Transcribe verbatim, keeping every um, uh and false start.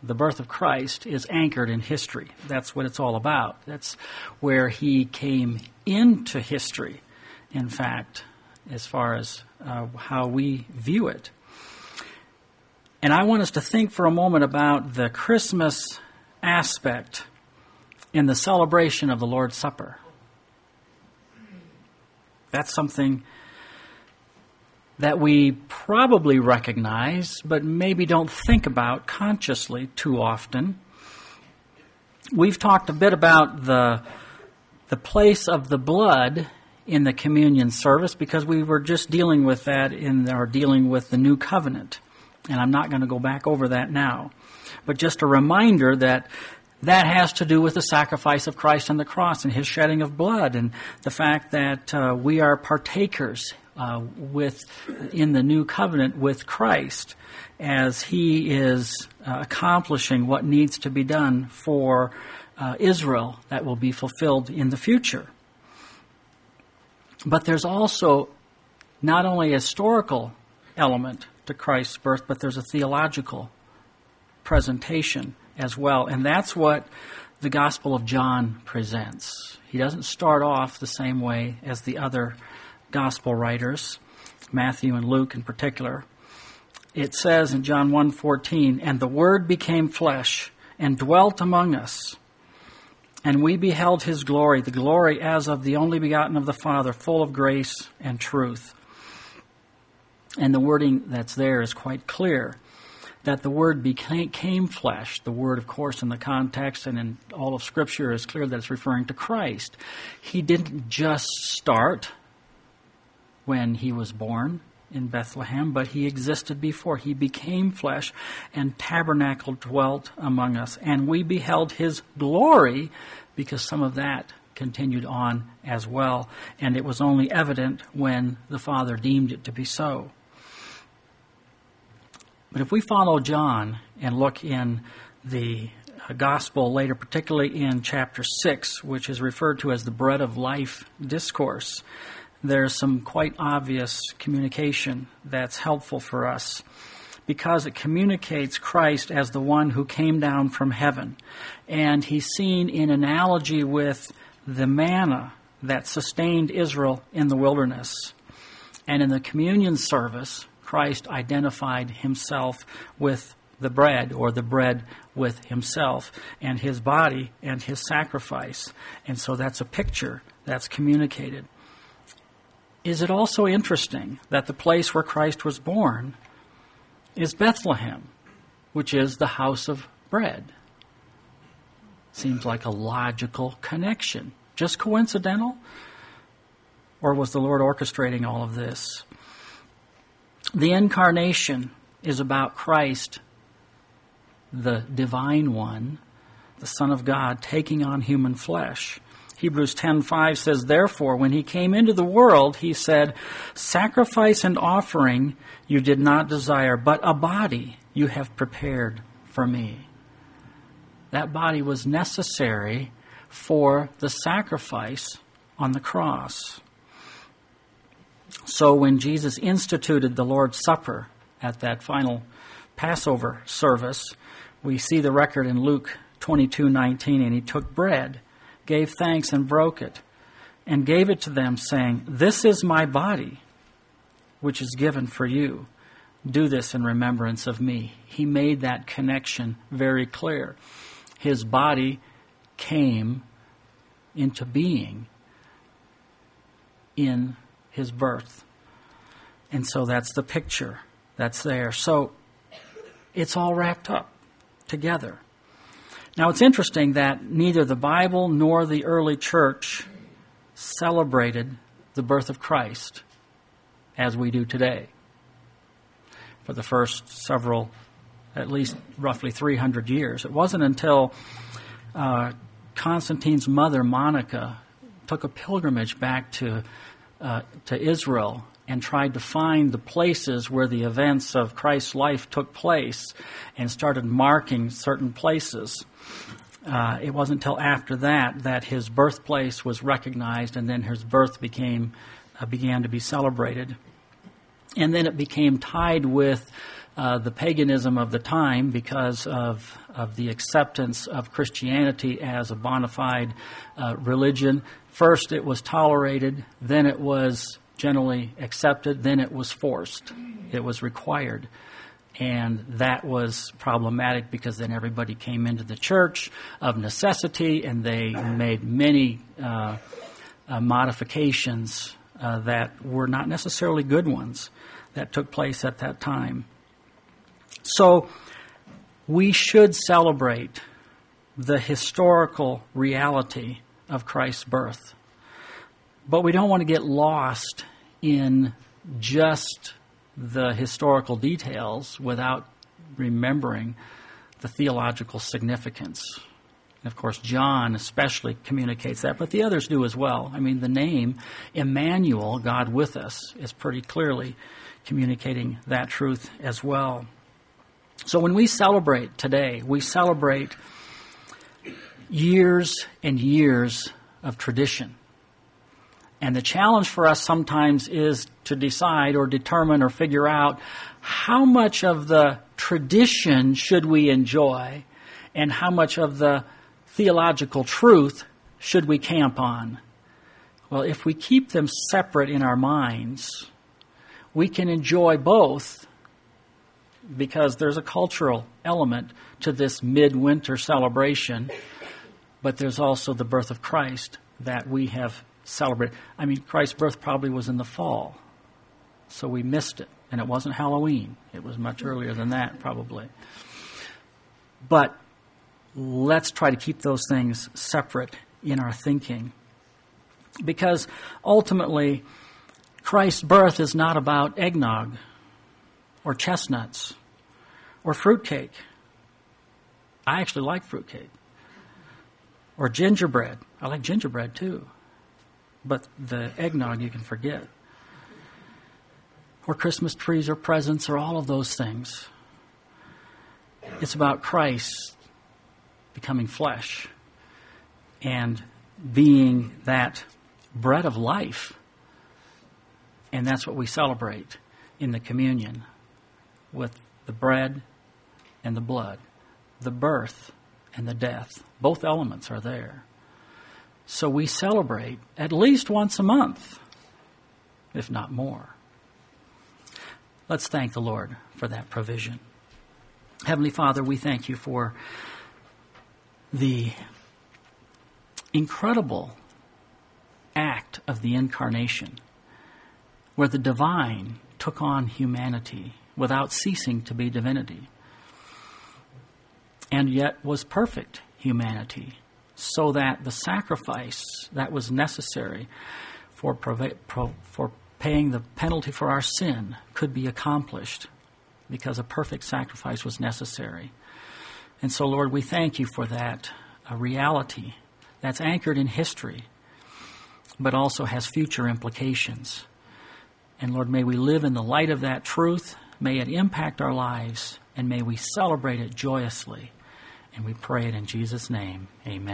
the birth of Christ is anchored in history. That's what it's all about. That's where he came into history, in fact, as far as uh, how we view it. And I want us to think for a moment about the Christmas aspect in the celebration of the Lord's Supper. That's something that we probably recognize, but maybe don't think about consciously too often. We've talked a bit about the, the place of the blood in the communion service because we were just dealing with that in our dealing with the new covenant. And I'm not going to go back over that now. But just a reminder that that has to do with the sacrifice of Christ on the cross and his shedding of blood and the fact that uh, we are partakers uh, with in the new covenant with Christ as he is uh, accomplishing what needs to be done for uh, Israel that will be fulfilled in the future. But there's also not only a historical element to Christ's birth, but there's a theological presentation as well. And that's what the Gospel of John presents. He doesn't start off the same way as the other Gospel writers, Matthew and Luke in particular. It says in John one fourteen, "And the Word became flesh and dwelt among us. And we beheld his glory, the glory as of the only begotten of the Father, full of grace and truth." And the wording that's there is quite clear, that the Word became flesh. The Word, of course, in the context and in all of Scripture is clear that it's referring to Christ. He didn't just start when he was born in Bethlehem, but he existed before. He became flesh and tabernacled, dwelt among us. And we beheld his glory, because some of that continued on as well. And it was only evident when the Father deemed it to be so. But if we follow John and look in the Gospel later, particularly in chapter six, which is referred to as the Bread of Life discourse, there's some quite obvious communication that's helpful for us because it communicates Christ as the one who came down from heaven. And he's seen in analogy with the manna that sustained Israel in the wilderness. And in the communion service, Christ identified himself with the bread, or the bread with himself, and his body and his sacrifice. And so that's a picture that's communicated. Is it also interesting that the place where Christ was born is Bethlehem, which is the house of bread? Seems like a logical connection. Just coincidental? Or was the Lord orchestrating all of this? The incarnation is about Christ, the divine one, the Son of God, taking on human flesh. Hebrews ten five says, "Therefore, when he came into the world, he said, 'Sacrifice and offering you did not desire, but a body you have prepared for me.'" That body was necessary for the sacrifice on the cross. So when Jesus instituted the Lord's Supper at that final Passover service, we see the record in Luke twenty-two nineteen, "And he took bread, gave thanks and broke it, and gave it to them, saying, 'This is my body, which is given for you. Do this in remembrance of me.'" He made that connection very clear. His body came into being in his birth. And so that's the picture that's there. So it's all wrapped up together. Now it's interesting that neither the Bible nor the early church celebrated the birth of Christ as we do today. For the first several, at least roughly three hundred years. It wasn't until uh, Constantine's mother, Monica, took a pilgrimage back to Uh, to Israel and tried to find the places where the events of Christ's life took place and started marking certain places. Uh, it wasn't until after that that his birthplace was recognized, and then his birth became uh, began to be celebrated. And then it became tied with uh, the paganism of the time because of, of the acceptance of Christianity as a bona fide uh, religion. First it was tolerated, then it was generally accepted, then it was forced. It was required. And that was problematic because then everybody came into the church of necessity, and they made many uh, uh, modifications uh, that were not necessarily good ones that took place at that time. So we should celebrate the historical reality of Christ's birth. But we don't want to get lost in just the historical details without remembering the theological significance. And of course, John especially communicates that, but the others do as well. I mean, the name Emmanuel, God with us, is pretty clearly communicating that truth as well. So when we celebrate today, we celebrate years and years of tradition. And the challenge for us sometimes is to decide or determine or figure out how much of the tradition should we enjoy and how much of the theological truth should we camp on. Well, if we keep them separate in our minds, we can enjoy both because there's a cultural element to this midwinter celebration, but there's also the birth of Christ that we have celebrate. I mean, Christ's birth probably was in the fall, so we missed it. And it wasn't Halloween. It was much earlier than that, probably. But let's try to keep those things separate in our thinking. Because ultimately, Christ's birth is not about eggnog or chestnuts or fruitcake. I actually like fruitcake. Or gingerbread. I like gingerbread, too. But the eggnog you can forget. Or Christmas trees or presents or all of those things. It's about Christ becoming flesh and being that bread of life. And that's what we celebrate in the communion with the bread and the blood, the birth and the death. Both elements are there. So we celebrate at least once a month, if not more. Let's thank the Lord for that provision. Heavenly Father, we thank you for the incredible act of the incarnation, where the divine took on humanity without ceasing to be divinity, and yet was perfect humanity, so that the sacrifice that was necessary for, for paying the penalty for our sin could be accomplished, because a perfect sacrifice was necessary. And so, Lord, we thank you for that a reality that's anchored in history, but also has future implications. And Lord, may we live in the light of that truth. May it impact our lives, and may we celebrate it joyously. And we pray it in Jesus' name. Amen.